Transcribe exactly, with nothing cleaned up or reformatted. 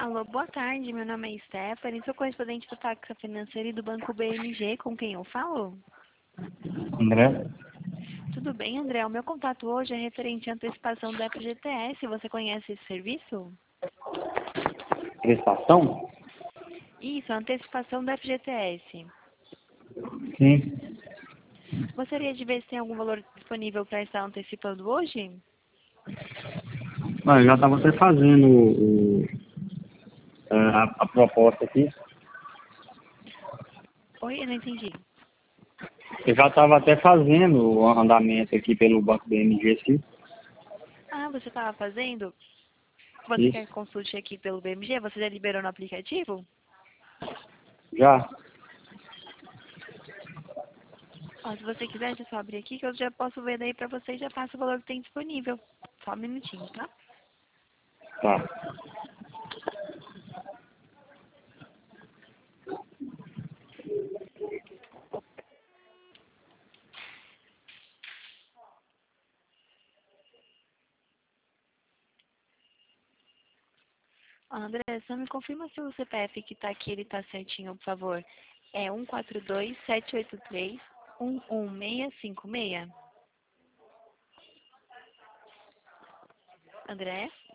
Alô, boa tarde. Meu nome é Stephanie, sou correspondente do Taxa Financeira e do Banco B M G, com quem eu falo? André, Tudo bem, André? O meu contato hoje é referente à antecipação do F G T S. Você conhece esse serviço? prestação? Isso, a antecipação do F G T S. Sim. Gostaria de ver se tem algum valor disponível para estar antecipando hoje? Ah, eu já estava até fazendo o, o- a, a proposta aqui. Oi, eu não entendi. Eu já estava até fazendo o andamento aqui pelo Banco B M G, sim. Ah, você estava fazendo? Você quer Isso. que consulte aqui pelo B M G? Você já liberou no aplicativo? Já? Ó, se você quiser, é só abrir aqui que eu já posso ver daí pra você e já passo o valor que tem disponível. Só um minutinho, tá? Tá. Ó, André, só me confirma se o C P F que tá aqui, ele tá certinho, por favor. É um quatro dois sete oito três um um seis cinco seis. André?